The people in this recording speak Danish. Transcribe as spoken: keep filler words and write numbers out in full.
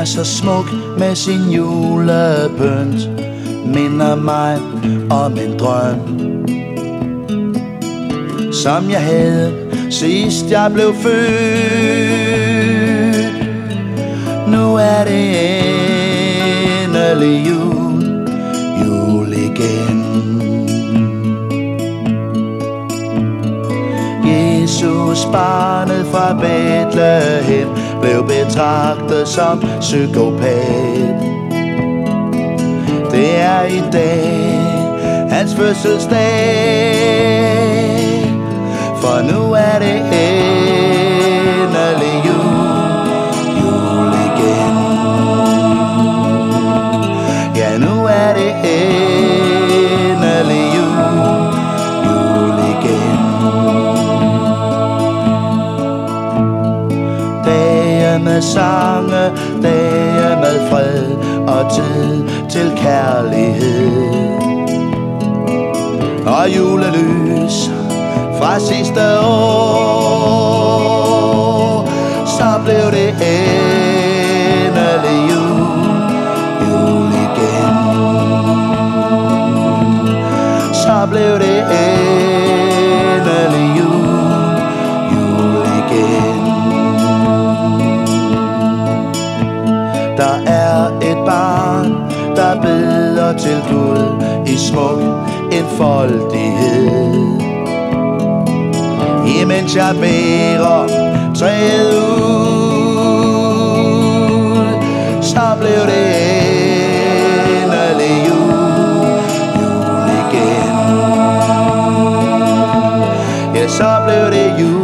er så smuk med sin julepynt, minder mig om en drøm, som jeg havde sidst jeg blev født. Nu er det endelig jul, jul igen. Jesus, barnet fra Bethlehem, blev betragtet som psykopat. Det er i dag hans fødselsdag, for nu er det endelig jul, jul igen. Ja, nu er det endelig jul, jul igen. Dage med sange, dage med fred og tid til kærlighed og julelys fra sidste år. Så blev det endelig jul, jul igen. Så blev det endelig jul, jul igen. Der er et barn, der beder til Gud i smuk enfoldighed. Imens jeg bærer træet ud, så blev det endelig jul, jul igen. Ja, så blev det jul.